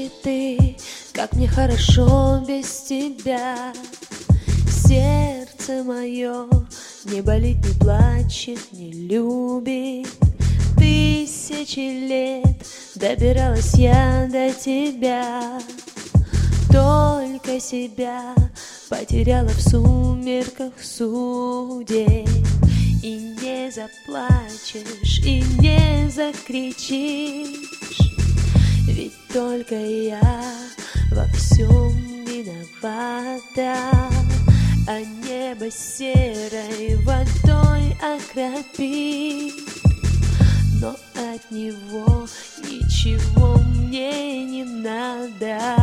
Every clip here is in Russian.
ли ты, как мне хорошо без тебя? Сердце мое не болит, не плачет, не любит. Тысячи лет добиралась я до тебя, только себя потеряла в сумерках судеб. И не заплачешь, и не закричишь, ведь только я во всем виновата. А небо серой водой окропит, но от него ничего мне не надо.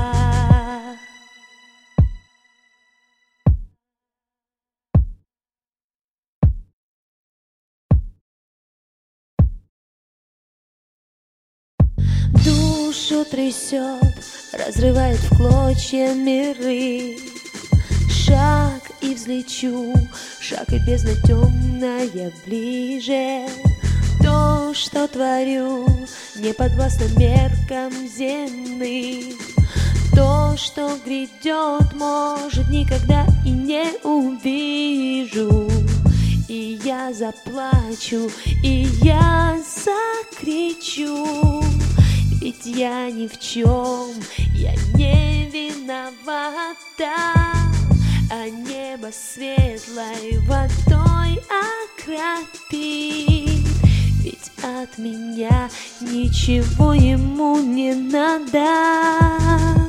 Душу трясет, разрывает в клочья миры. Шаг и взлечу, шаг и бездна темная ближе. То, что творю, не подвластно меркам земным. То, что грядет, может, никогда и не увижу. И я заплачу, и я закричу, ведь я ни в чем, я не виновата. А небо светлой водой окропит, ведь от меня ничего ему не надо.